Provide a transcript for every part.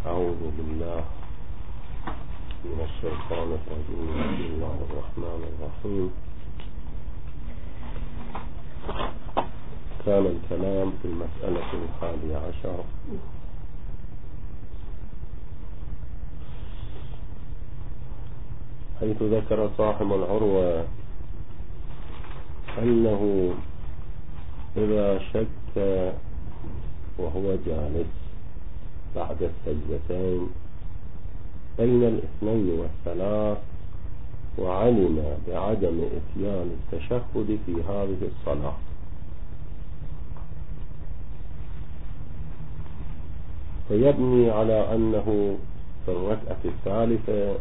أعوذ بالله من الشيطان الرجيم. بسم الله الرحمن الرحيم. كان الكلام في المسألة 11 حيث ذكر صاحب العروة أنه إذا شك وهو جالس بعد السجدتين بين الاثنين والثلاث وعلم بعدم إتيان التشهد في هذه الصلاة، فيبني على أنه في الركعة الثالثة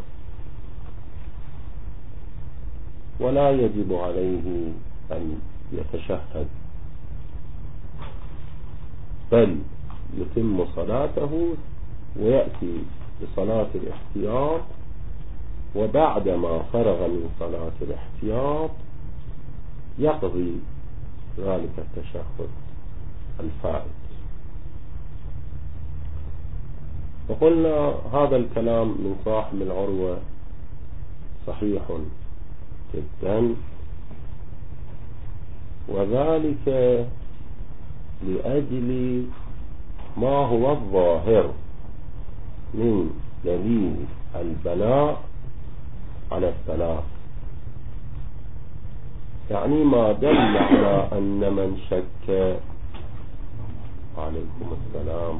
ولا يجب عليه أن يتشهد، بل يتم صلاته ويأتي بصلاة الاحتياط، وبعدما فرغ من صلاة الاحتياط يقضي ذلك التشهد الفائت. وقلنا هذا الكلام من صاحب العروة صحيح جدا، وذلك لأجل ما هو الظاهر من دليل البناء على الثلاث، يعني ما دل على أن من شك، عليكم السلام،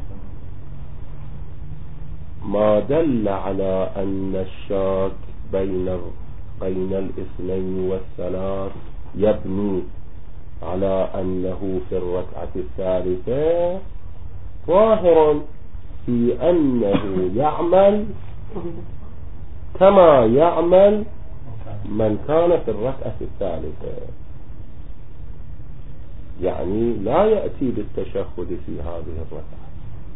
ما دل على أن الشاك بين الاثنين والثلاث يبني على أنه في الركعة الثالثة ظاهر في أنه يعمل كما يعمل من كان في الركعة الثالثة، يعني لا يأتي بالتشهد في هذه الركعة.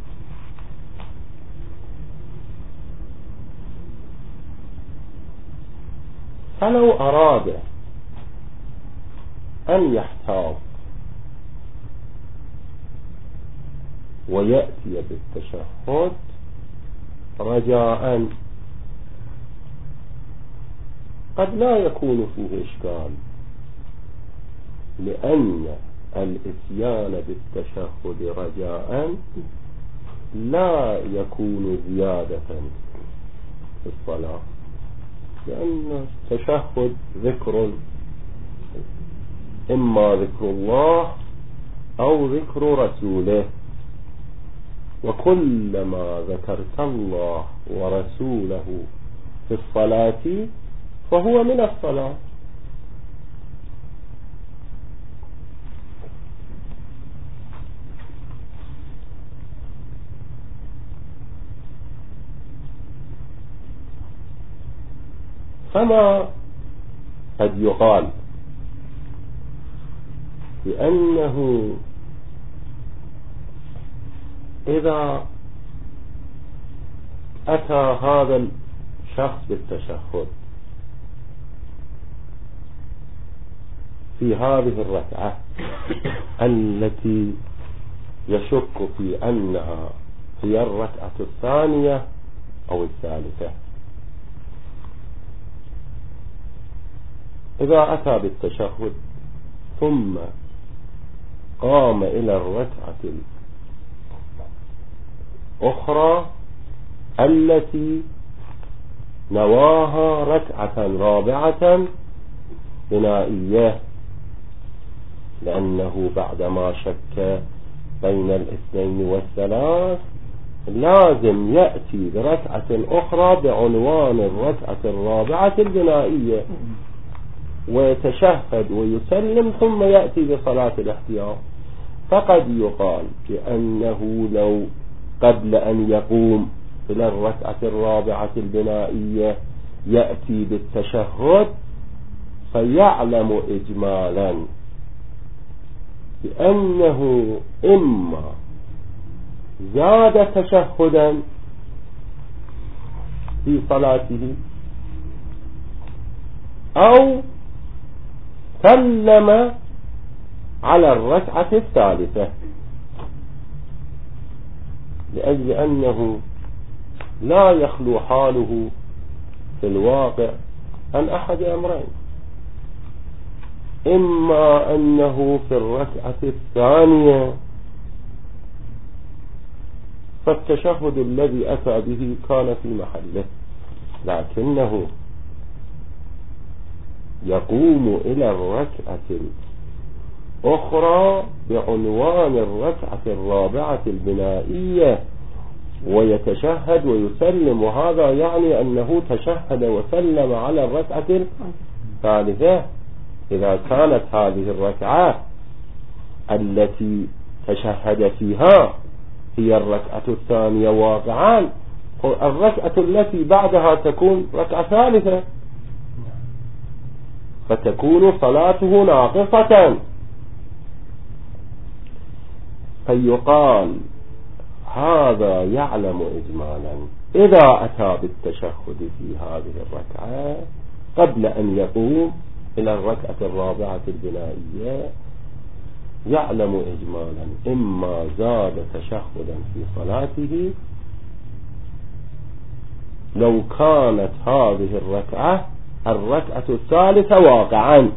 فلو أراد أن يحتاط ويأتي بالتشهد رجاء قد لا يكون فيه إشكال، لأن الإتيان بالتشهد رجاء لا يكون زيادة في الصلاة، لأن التشهد ذكر، إما ذكر الله أو ذكر رسوله، وكلما ذكرت الله ورسوله في الصلاة فهو من الصلاة. فما قد يقال بأنه إذا أتى هذا الشخص بالتشهد في هذه الركعة التي يشك في أنها هي الركعة الثانية أو الثالثة، إذا أتى بالتشهد ثم قام إلى الركعة الأخرى التي نواها ركعة رابعة بنائية، لأنه بعدما شك بين الاثنين والثلاث لازم يأتي بركعة أخرى بعنوان الركعة الرابعة البنائية ويتشهد ويسلم ثم يأتي بصلاة الاحتياط. فقد يقال بأنه لو قبل أن يقوم إلى الركعة الرابعة البنائية يأتي بالتشهد فيعلم إجمالا بأنه إما زاد تشهدا في صلاته أو سلم على الركعة الثالثة، لأجل أنه لا يخلو حاله في الواقع عن أحد أمرين: إما أنه في الركعة الثانية فالتشهد الذي أتى به كان في محله، لكنه يقوم إلى الركعة الأخرى بعنوان الركعة الرابعة البنائية ويتشهد ويسلم، وهذا يعني أنه تشهد وسلم على الركعة الثالثة. إذا كانت هذه الركعة التي تشهد فيها هي الركعة الثانية واقعا، الركعة التي بعدها تكون ركعة ثالثة، فتكون صلاته ناقصة. فيقال هذا يعلم إجمالا إذا أتى بالتشهد في هذه الركعة قبل أن يقوم إلى الركعة الرابعة البنائية، يعلم إجمالا إما زاد تشهدا في صلاته لو كانت هذه الركعة الثالثة واقعا،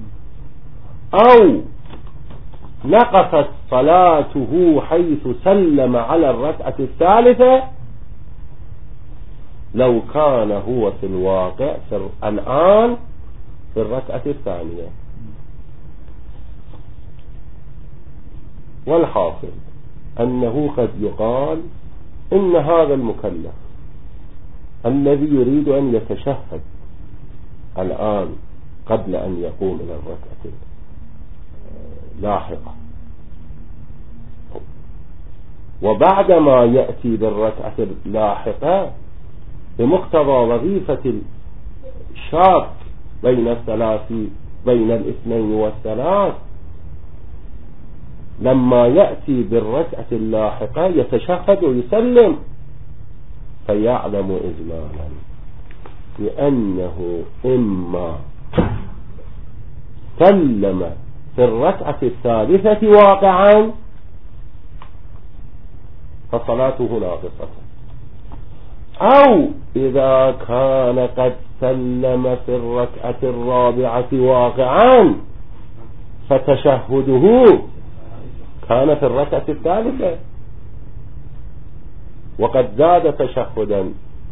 أو نقصت صلاته حيث سلم على الركعة الثالثة لو كان هو في الواقع الآن في الركعة الثانية. والحاصل أنه قد يقال إن هذا المكلف الذي يريد أن يتشهد الآن قبل أن يقوم إلى الركعة لاحقة، وبعدما يأتي بالركعة اللاحقة بمقتضى وظيفة الشاك بين الاثنين والثلاث، لما يأتي بالركعة اللاحقة يتشهد ويسلم، فيعلم إجمالا بأنه إما سلم في الركعة الثالثة واقعا فصلاته ناقصة، أو إذا كان قد سلم في الركعة الرابعة واقعا فتشهده كان في الركعة الثالثة وقد زاد تشهدا.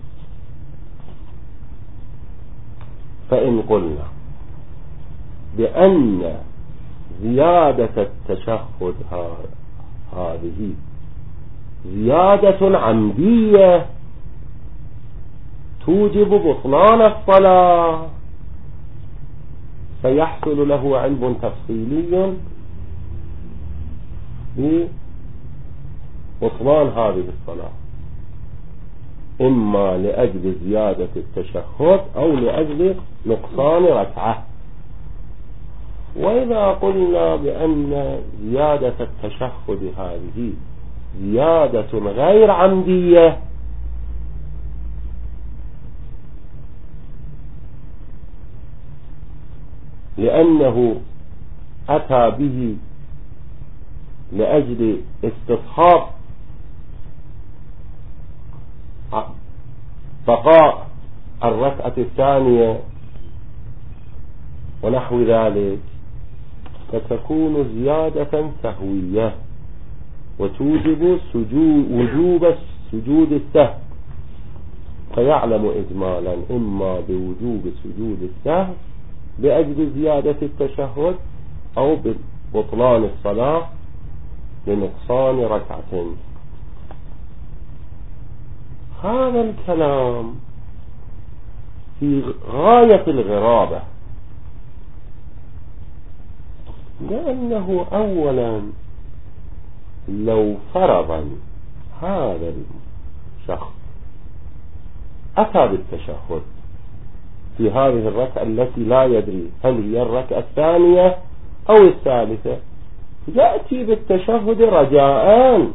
فإن قلنا بأن زيادة التشهد هذه زيادة عمدية توجب بطلان الصلاة، فيحصل له علم تفصيلي ببطلان هذه الصلاة، إما لأجل زيادة التشهد أو لأجل نقصان ركعة. وإذا قلنا بأن زيادة التشهد هذه زيادة غير عمدية لأنه أتى به لأجل استصحاب بقاء الركعة الثانية ونحو ذلك، فتكون زيادة سهوية وتوجب وجوب سجود السهو، فيعلم إجمالا إما بوجوب سجود السهو لأجل زيادة التشهد أو ببطلان الصلاة لنقصان ركعة. هذا الكلام في غاية الغرابة، لأنه أولا لو فرضا هذا الشخص أتى بالتشهد في هذه الركعة التي لا يدري هل هي الركعة الثانية أو الثالثة، يأتي بالتشهد رجاء،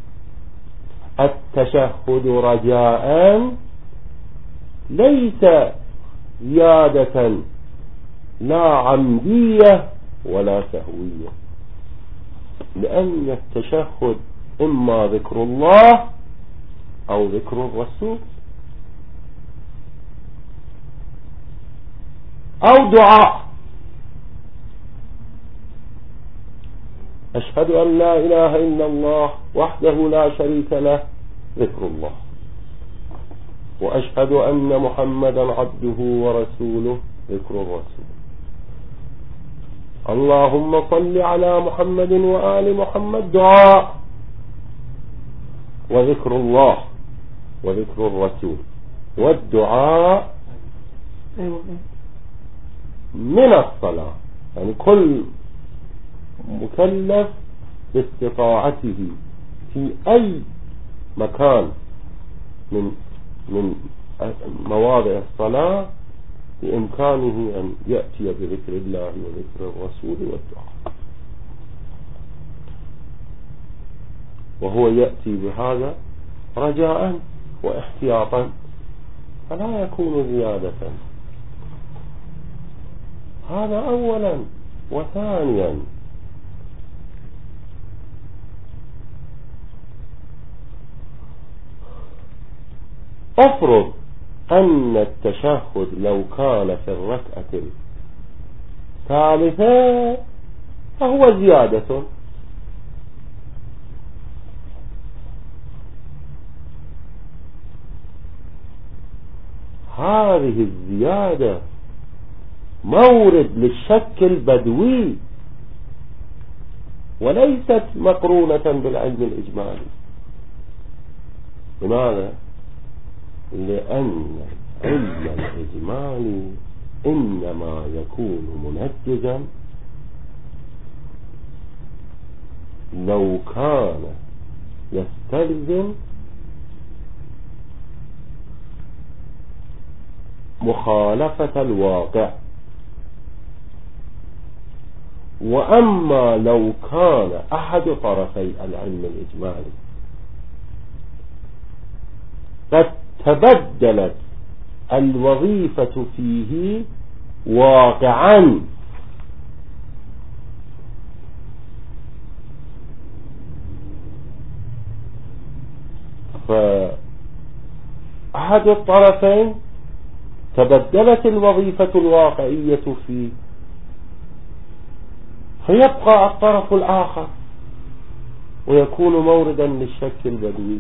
التشهد رجاء ليس زيادة لا عمدية ولا سهوية، لأن التشهد إما ذكر الله أو ذكر الرسول أو دعاء. أشهد أن لا إله إلا الله وحده لا شريك له، ذكر الله. وأشهد أن محمدا عبده ورسوله، ذكر الرسول. اللهم صل على محمد وآل محمد، دعاء وذكر الله وذكر الرسول. والدعاء من الصلاة، يعني كل مكلف باستطاعته في أي مكان من مواضع الصلاة بإمكانه أن يأتي بذكر الله وذكر الرسول والدعاء. وهو يأتي بهذا رجاء واحتياطا، فلا يكون زيادة. هذا أولا. وثانيا أفرض أن التشهد لو كان في الركعة الثالثة فهو زيادة. هذه الزيادة مورد للشك البدوي وليست مقرونة بالعلم الإجمالي. لماذا؟ لأن العلم الإجمالي إنما يكون منجزا لو كان يستلزم مخالفة الواقع. وأما لو كان أحد طرفي العلم الإجمالي قد تبدلت الوظيفة فيه واقعا، فأحد الطرفين تبدلت الوظيفة الواقعية فيه، فيبقى الطرف الآخر ويكون موردا للشك البدوي.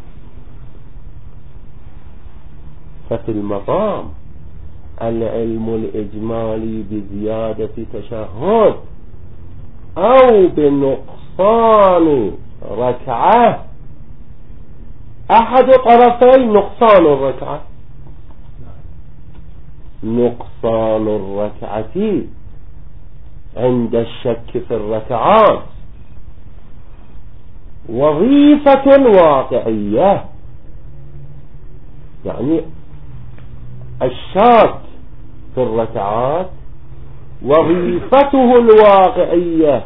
ففي المقام العلم الإجمالي بزيادة تشهد أو بنقصان ركعة، أحد طرفي نقصان الركعة، نقصان الركعة عند الشك في الركعات وظيفة واقعية. يعني الشاك في الركعات وظيفته الواقعية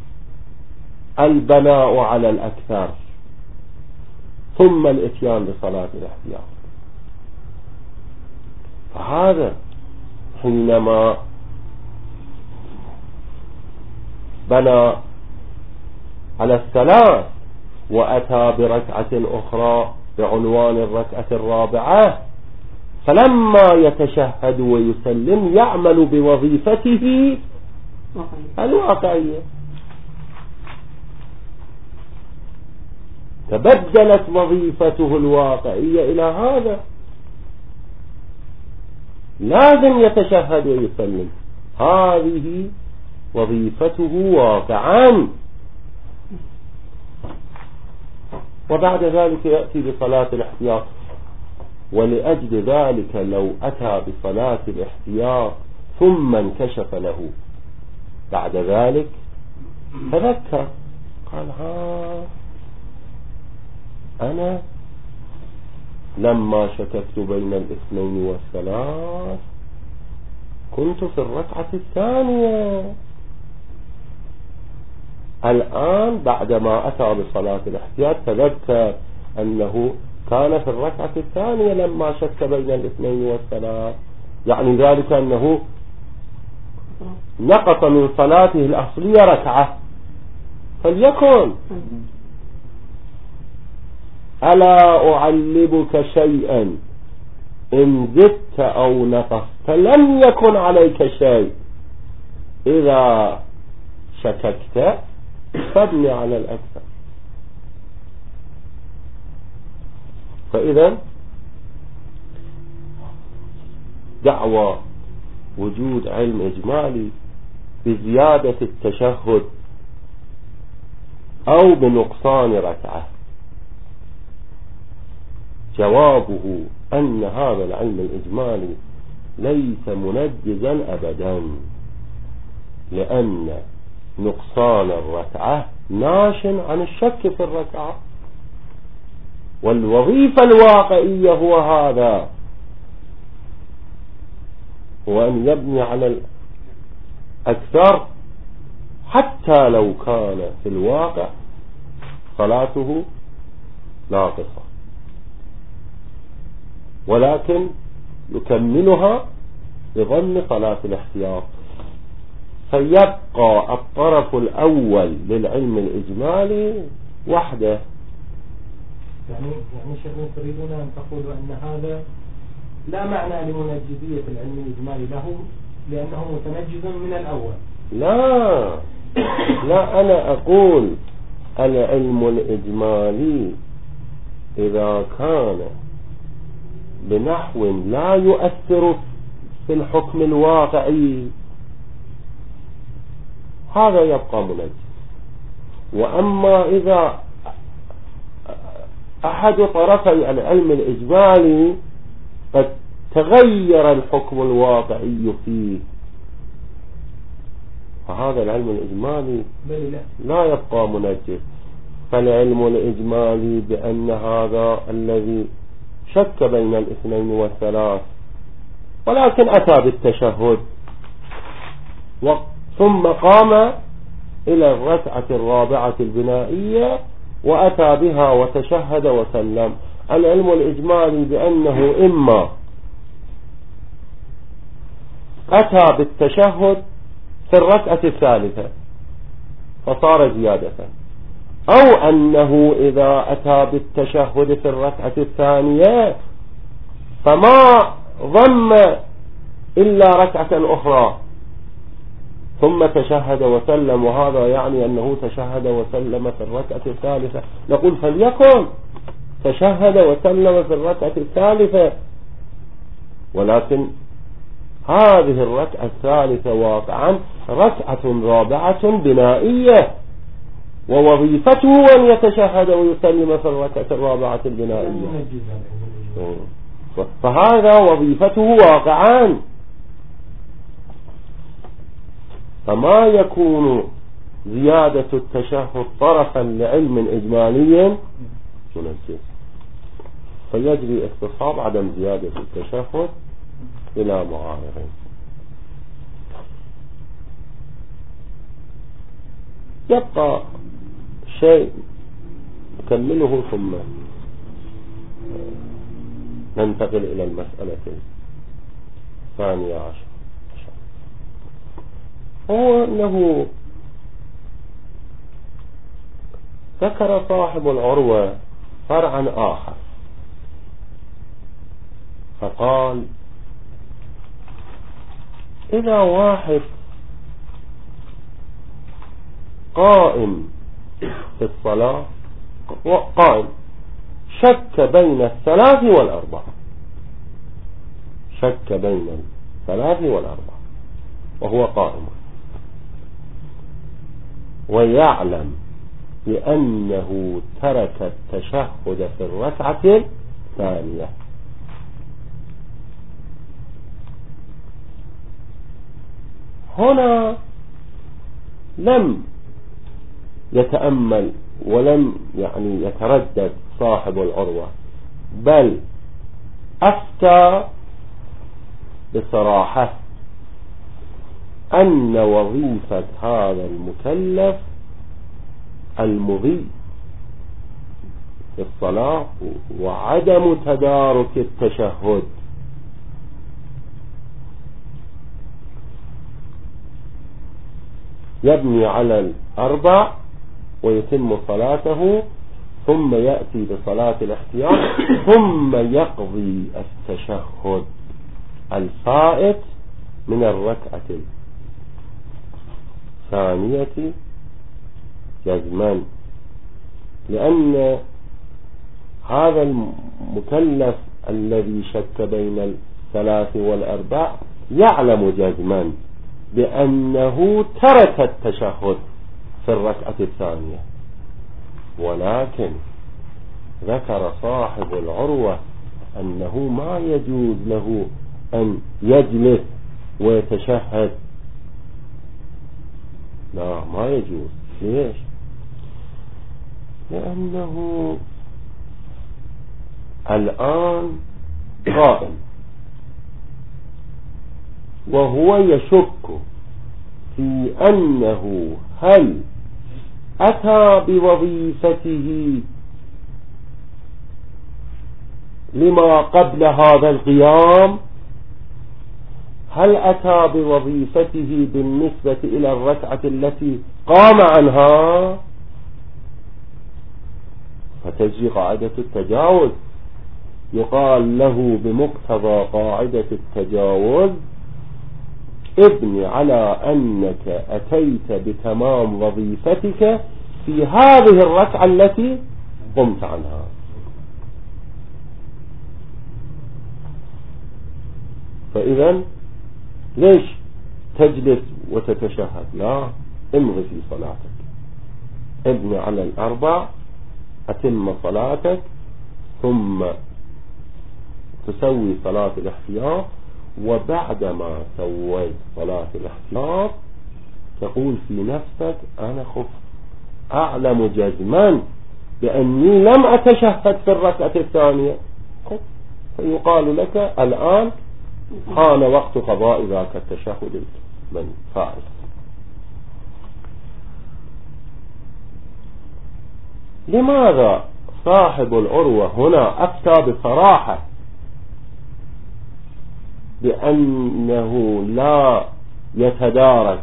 البناء على الأكثر ثم الاتيان بصلاة الاحتياط. فهذا حينما بنى على الثلاث وأتى بركعة أخرى بعنوان الركعة الرابعة، فلما يتشهد ويسلم يعمل بوظيفته الواقعية. تبدلت وظيفته الواقعية إلى هذا، لازم يتشهد ويسلم، هذه وظيفته واقعا. وبعد ذلك يأتي بصلاة الاحتياط. ولأجل ذلك لو أتى بصلاة الاحتياط ثم انكشف له بعد ذلك تذكر، قال أنا لما شككت بين الاثنين والثلاث كنت في الركعة الثانية، الآن بعدما أتى بصلاة الاحتياط تذكر أنه كان في الركعة الثانية لما شك بين الاثنين والثلاث، يعني ذلك أنه نقص من صلاته الأصلية ركعة، فليكن ألا أعلمك شيئا إن زدت أو نقصت لم يكن عليك شيء، إذا شككت فابني على الأكثر. فإذا دعوى وجود علم إجمالي بزيادة التشهد أو بنقصان ركعة، جوابه أن هذا العلم الإجمالي ليس منجزا أبدا، لأن نقصان الركعة ناش عن الشك في الركعة، والوظيفة الواقعية هو هذا، هو أن يبني على الأكثر حتى لو كان في الواقع صلاته ناقصة، ولكن يكملها بظن صلاة الاحتياط. فيبقى الطرف الأول للعلم الإجمالي وحده. يعني شيخنا تريدون أن تقولوا أن هذا لا معنى لمنجزية العلم الإجمالي له لأنه متنجز من الأول؟ لا أنا أقول العلم الإجمالي إذا كان بنحو لا يؤثر في الحكم الواقعي هذا يبقى منجز. وأما إذا أحد طرفي العلم الإجمالي قد تغير الحكم الواقعي فيه، فهذا العلم الإجمالي لا يبقى منجز. فالعلم الإجمالي بأن هذا الذي شك بين الاثنين والثلاث ولكن أتى بالتشهد ثم قام إلى الركعة الرابعة البنائية وأتى بها وتشهد وسلم، العلم الإجمالي بأنه إما أتى بالتشهد في الركعة الثالثة فصار زيادة، أو أنه إذا أتى بالتشهد في الركعة الثانية فما ضم إلا ركعة أخرى ثم تشهد وسلم، وهذا يعني أنه تشهد وسلم في الركعة الثالثة، نقول فليكن تشهد وسلم في الركعة الثالثة، ولكن هذه الركعة الثالثة واقعا ركعة رابعة بنائية، ووظيفته أن يتشهد ويسلم في الركعة الرابعة البنائية، فهذا وظيفته واقعا. فما يكون زيادة التشهد طرفا لعلم إجمالي منجز، فيجري اختصاب عدم زيادة التشهد إلى معارضين. يبقى شيء نكمله ثم ننتقل إلى المسألة الثانية عشر، هو أنه ذكر صاحب العروة فرعا آخر فقال إذا واحد قائم في الصلاة قائم شك بين الثلاث والأربعة، شك بين الثلاث والأربعة وهو قائم ويعلم بأنه ترك التشهد في الركعة الثانية، هنا لم يتأمل ولم يتردد صاحب العروة، بل أفتى بصراحة أن وظيفة هذا المكلف المضي في الصلاة وعدم تدارك التشهد، يبني على الأربع ويتم صلاته ثم يأتي بصلاة الاحتياط ثم يقضي التشهد الفائت من الركعة الثانية جزما، لأن هذا المكلف الذي شك بين الثلاث والأربع يعلم جزما بأنه ترك التشهد في الركعة الثانية، ولكن ذكر صاحب العروة أنه ما يجوز له أن يجلس ويتشهد. لا، ما يجوز. ليش؟ لأنه الآن قائم وهو يشك في أنه هل أتى بوظيفته لما قبل هذا القيام، هل أتى بوظيفته بالنسبة إلى الركعة التي قام عنها، فتجري قاعدة التجاوز. يقال له بمقتضى قاعدة التجاوز ابني على أنك أتيت بتمام وظيفتك في هذه الركعة التي قمت عنها. فإذا ليش تجلس وتتشهد؟ لا، امضي في صلاتك، ابني على الأربع، أتم صلاتك، ثم تسوي صلاة الاحتياط، وبعدما سويت صلاة الاحتياط تقول في نفسك أنا أعلم جزما بأني لم أتشهد في الركعة الثانية، فيقال لك الآن حان وقت قضاء ذاك التشهد من فائت. لماذا صاحب العروة هنا أفتى بصراحة بأنه لا يتدارك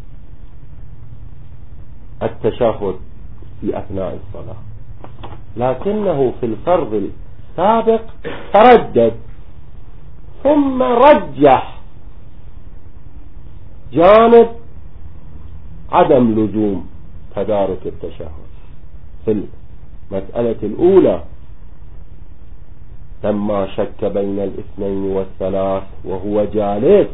التشهد في أثناء الصلاة، لكنه في الفرض السابق تردد ثم رجح جانب عدم لزوم تدارك التشهد في المسألة الأولى لما شك بين الاثنين والثلاث وهو جالس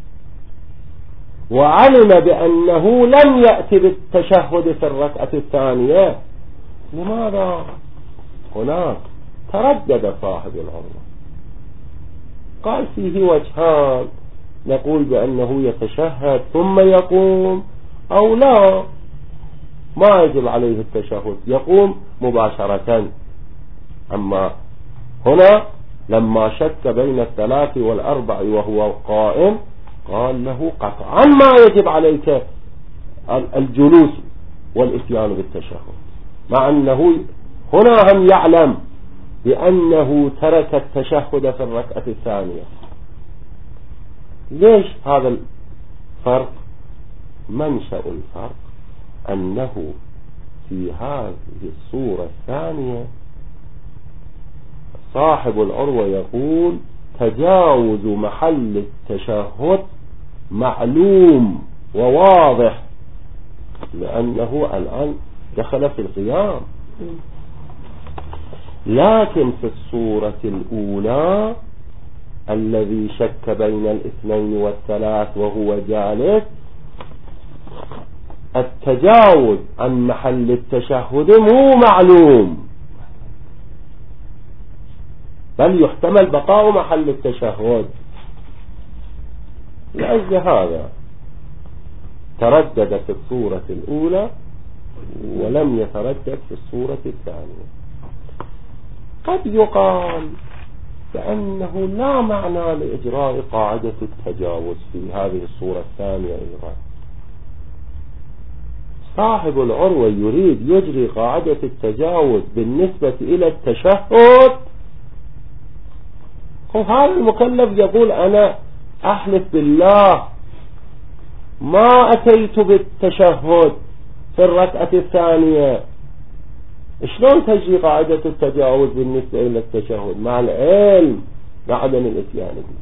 وعلم بأنه لم يأتي بالتشهد في الركعة الثانية، لماذا هناك تردد صاحب العروة؟ قال فيه وجهان، نقول بأنه يتشهد ثم يقوم، أو لا، ما يجب عليه التشهد، يقوم مباشرة. أما هنا لما شك بين الثلاث والأربع وهو قائم قال له قطعا ما يجب عليك الجلوس والإتيان بالتشهد، مع أنه هنا هم يعلم بأنه ترك التشهد في الركعة الثانية. ليش هذا الفرق؟ منشأ الفرق أنه في هذه الصورة الثانية صاحب العروة يقول تجاوز محل التشهد معلوم وواضح، لأنه الآن دخل في القيام. لكن في الصورة الأولى الذي شك بين الاثنين والثلاث وهو جالس، التجاوز عن محل التشهد مو معلوم، بل يحتمل بقاء محل التشهد. لأجل هذا تردد في الصورة الأولى ولم يتردد في الصورة الثانية. قد يقال بأنه لا معنى لإجراء قاعدة التجاوز في هذه الصورة الثانية أيضا. صاحب العروة يريد يجري قاعدة التجاوز بالنسبة إلى التشهد، وهذا المكلف يقول أنا أحلف بالله ما أتيت بالتشهد في الركعة الثانية، شلون تجري قاعدة التجاوز بالنسبة إلى التشهد مع العلم بعدم الإتيان به؟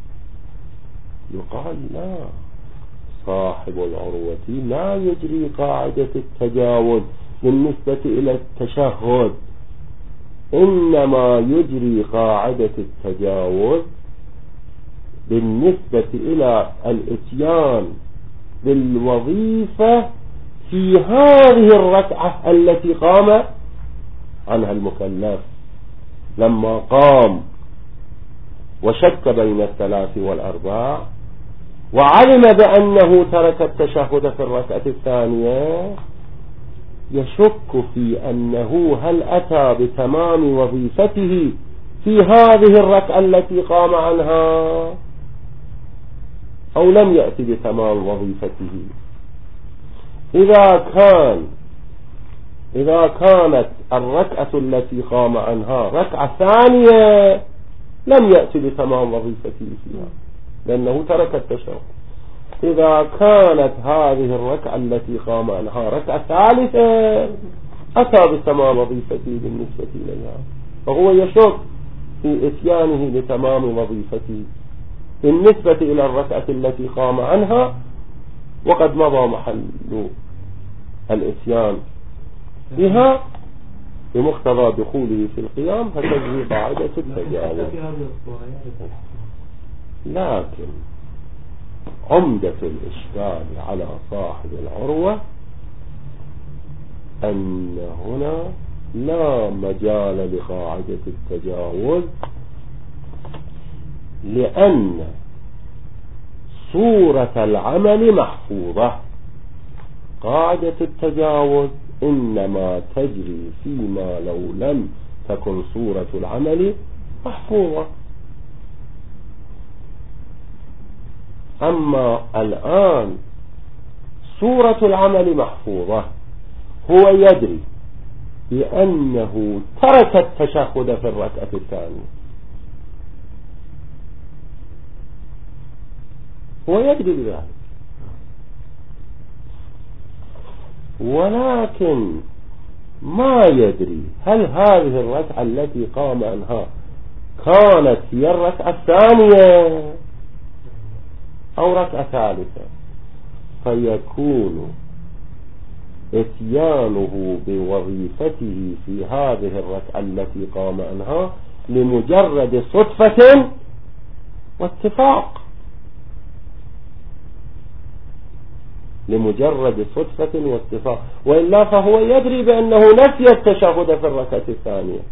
يقال لا، صاحب العروة لا يجري قاعدة التجاوز بالنسبة إلى التشهد، إنما يجري قاعدة التجاوز بالنسبة إلى الإتيان بالوظيفة في هذه الركعة التي قام عنها المكلف، لما قام وشك بين الثلاث والأرباع وعلم بأنه ترك التشهد في الركعة الثانية، يشك في أنه هل أتى بتمام وظيفته في هذه الركعة التي قام عنها أو لم يأتي بتمام وظيفته. إذا كانت الركعة التي قام عنها ركعة ثانية لم يأتي بتمام وظيفته فيها لأنه ترك التشهد. إذا كانت هذه الركعة التي قام عنها ركعة ثالثة أتى بتمام وظيفته بالنسبة إليها، فهو يشك في إتيانه بتمام وظيفته بالنسبة إلى الركعة التي قام عنها وقد مضى محل الإتيان بها بمقتضى دخوله في القيام، فتجري قاعدة التجاوز. لكن عمدة الإشكال على صاحب العروة أن هنا لا مجال لقاعدة التجاوز، لأن صورة العمل محفوظة. قاعدة التجاوز إنما تجري فيما لو لم تكن صورة العمل محفوظة. أما الآن صورة العمل محفوظة، هو يدري بأنه ترك التشهد في الركعة الثانية، هو يدري بذلك، ولكن ما يدري هل هذه الركعة التي قام عنها كانت هي الركعة الثانية أو ركعة ثالثة، فيكون اتيانه بوظيفته في هذه الركعة التي قام عنها لمجرد صدفة واتفاق، لمجرد صدفة واتفاق، وإلا فهو يدري بأنه نسي التشهد في الركعة الثانية.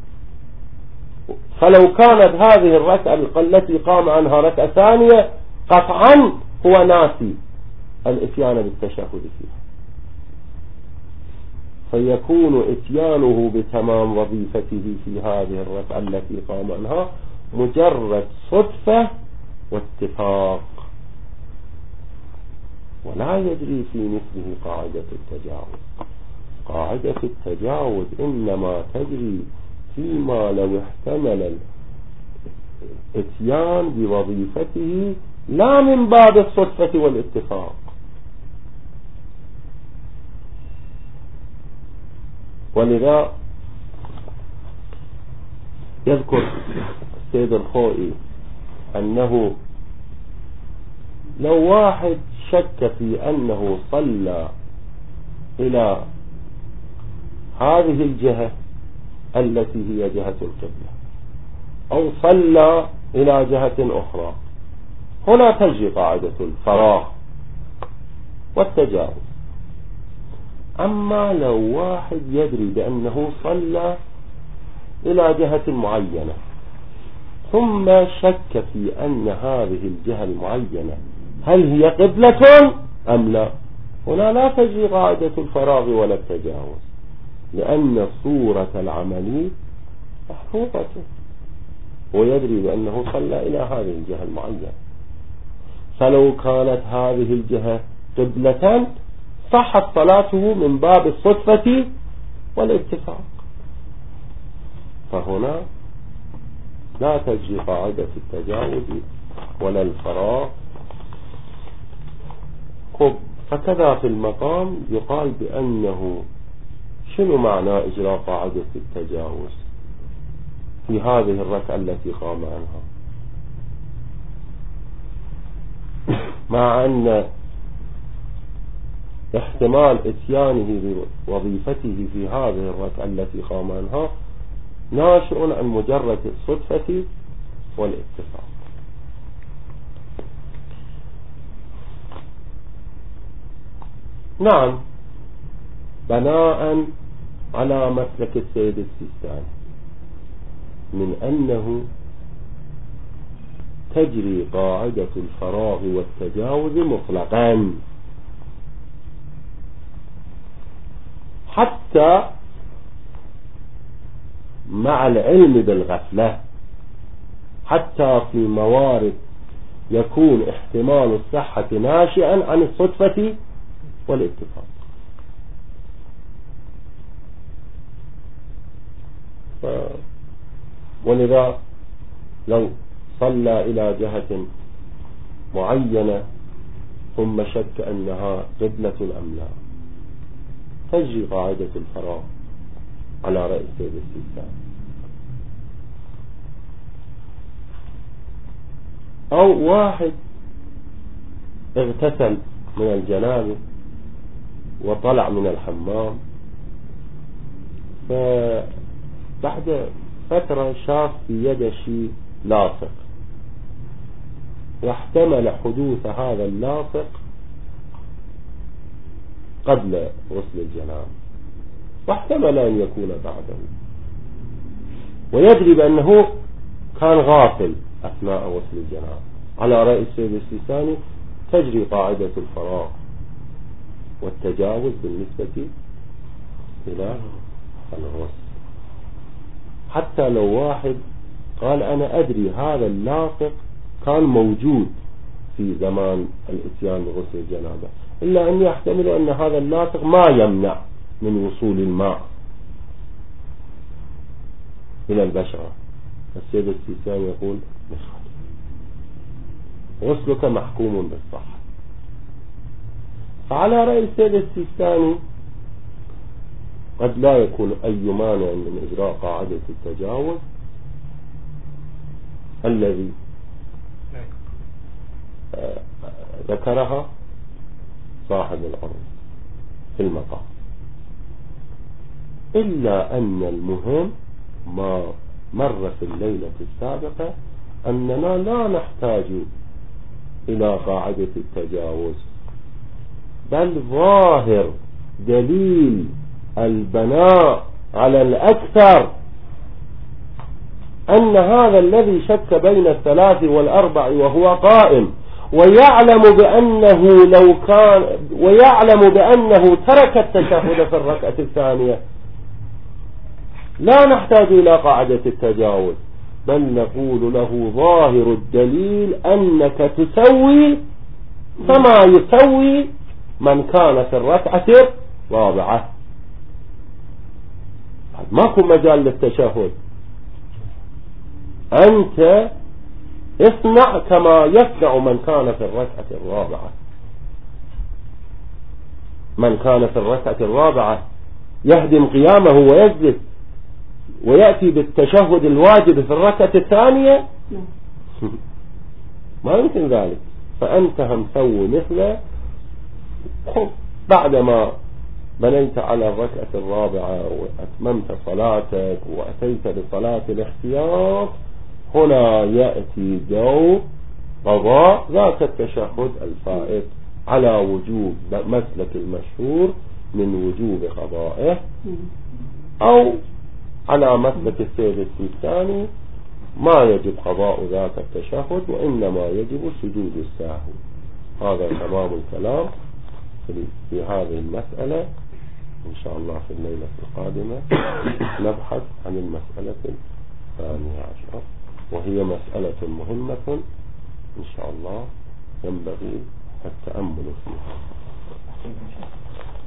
فلو كانت هذه الركعة التي قام عنها ركعة ثانية قطعا هو ناسي الاتيان بالتشهد فيها، فيكون اتيانه بتمام وظيفته في هذه الركعة التي قام عنها مجرد صدفة واتفاق، ولا يجري في مثله قاعدة التجاوز. قاعدة التجاوز إنما تجري فيما لو احتمل الاتيان بوظيفته لا من باب الصدفة والاتفاق. ولذا يذكر السيد الخوئي أنه لو واحد شك في أنه صلى إلى هذه الجهة التي هي جهة القبلة أو صلى إلى جهة أخرى، هنا تجري قاعدة الفراغ والتجاوز. أما لو واحد يدري بأنه صلى إلى جهة معينة ثم شك في أن هذه الجهة المعينة هل هي قبلة أم لا، هنا لا تجري قاعدة الفراغ ولا التجاوز، لأن صورة العمل محفوظة، ويدري بأنه صلى إلى هذه الجهة المعينة. فلو كانت هذه الجهة قبلة صحت صلاته من باب الصدفة والاتفاق، فهنا لا تجري قاعدة التجاوز ولا الفراغ. فكذا في المقام يقال بأنه شنو معنى إجراء قاعدة التجاوز في هذه الركعة التي قام عنها، مع أن احتمال اتيانه بوظيفته في هذه الركعة التي قام عنها ناشئ عن مجرد الصدفة والاتفاق. نعم، بناء على مسلك السيد السيستاني من أنه تجري قاعدة الفراغ والتجاوز مطلقا، حتى مع العلم بالغفلة، حتى في موارد يكون احتمال الصحة ناشئا عن الصدفة والاتفاق. ولذا لو صلى إلى جهة معينة ثم شك أنها قبلة أم لا، تجري قاعدة الفراغ على رأي السيد السيستاني. أو واحد اغتسل من الجنابة وطلع من الحمام، فبعد فترة شاف في يده شيء لاصق، واحتمل حدوث هذا اللاصق قبل غسل الجنابة، واحتمل أن يكون بعده، ويدري بأنه كان غافل أثناء غسل الجنابة. على رأي السيد السيستاني تجري قاعدة الفراغ والتجاوز بالنسبة إلى الغسل، حتى لو واحد قال أنا أدري هذا اللاصق كان موجود في زمان الاتيان بغسل الجنابة، إلا أن يحتمل أن هذا اللاصق ما يمنع من وصول الماء إلى البشرة. السيد السيستاني يقول غسلك محكوم بالصحة. فعلى رأي السيد السيستاني قد لا يكون أي مانع من إجراء قاعدة التجاوز الذي ذكرها صاحب الأرض في المقام، إلا أن المهم ما مر في الليلة السابقة أننا لا نحتاج إلى قاعدة التجاوز، بل ظاهر دليل البناء على الأكثر أن هذا الذي شك بين 3 و4 وهو قائم ويعلم بأنه ترك التشهد في الركعة الثانية، لا نحتاج إلى قاعدة التجاوز، بل نقول له ظاهر الدليل أنك تسوي كما يسوي من كان في الركعة الرابعة. ماكو مجال للتشهد، أنت اصنع كما يصنع من كان في الركعة الرابعة. من كان في الركعة الرابعة يهدم قيامه ويجلس ويأتي بالتشهد الواجب في الركعة الثانية، ما يمكن ذلك. فأنت هم سوي مثله، بعدما بنيت على الركعة الرابعة وأتممت صلاتك وأتيت بصلاة الاحتياط، هنا يأتي دور قضاء ذاك التشهد الفائت على وجوب مسلك المشهور من وجوب قضائه، أو على مسلك السيد السيستاني ما يجب قضاء ذاك التشهد وإنما يجب سجود السهو. هذا تمام الكلام في هذه المسألة. إن شاء الله في الليلة القادمة نبحث عن المسألة 12، وهي مسألة مهمة إن شاء الله ينبغي التأمل فيها.